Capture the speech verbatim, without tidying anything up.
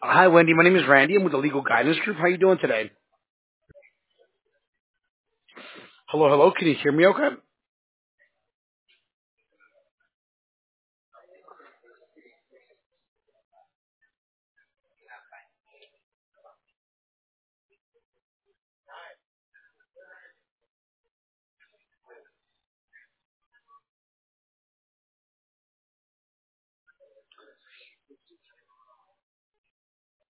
Hi, Wendy. My name is Randy. I'm with the Legal Guidance Group. How you doing today? Hello, hello. Can you hear me okay?